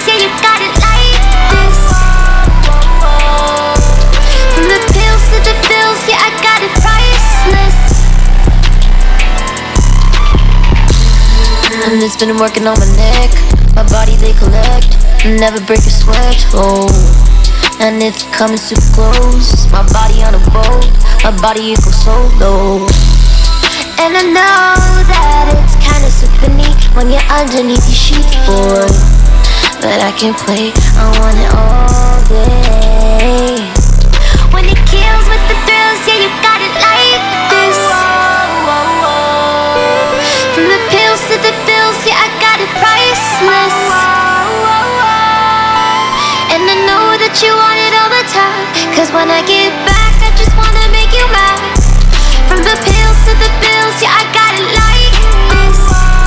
yeah, you got it like this. From the pills to the bills, yeah, I got it priceless. And it's been working on my neck, my body they collect, never break a sweat, oh. And it's coming super close, my body on a boat, my body it goes so low. And I know that it's kinda super neat when you're underneath these sheets, boy. But I can't play, I want it all day. When it kills with the thrills, yeah, you got it like this. From the pills to the bills, yeah, I got it priceless. And I know that you want it all the time, cause when I get back, I just wanna make you mad. From the pills to the bills, yeah, I got it like this.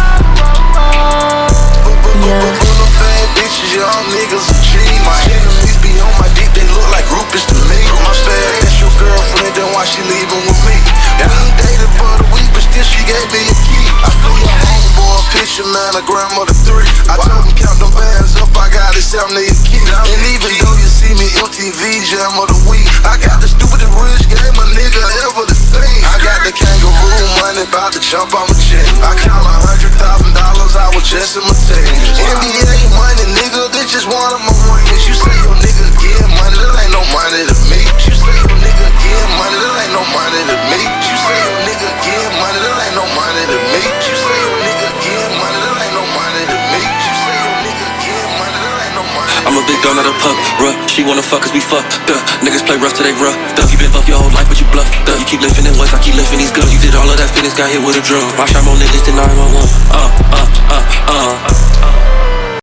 Yeah. Full of bad bitches, young niggas and G's. My enemies be on my dick, they look like groupies to me. My bad, that's your girlfriend, then why she leaving with me? We ain't dated but a week, but still she gave me a key. I flew your homeboy a picture, man, a grandmother 3. I told him count them bands up, I got it, 70 a key. And even though you see me MTV Jam of the week, I got the stupidest rich game a nigga ever to see. I got the kangaroo money, about to jump on my check. I count $100,000, I was just in my teens. NBA money, nigga, this just one of my rings. You say your nigga get money, that ain't no money to me. You say your nigga get money, that ain't no money to me. You say your nigga get money, that ain't no money to me. You say your nigga get money, that ain't no money to me. You say your nigga get money, that ain't no money. I'm a big dog, not a pup, bruh. She wanna fuck cause we fucked up. Niggas play rough till they rough. You been buff your whole life, but you bluffed up. You keep lifting it once, I keep lifting these guns. You did all of that fitness, got hit with a drum. I shot more niggas than 9/11.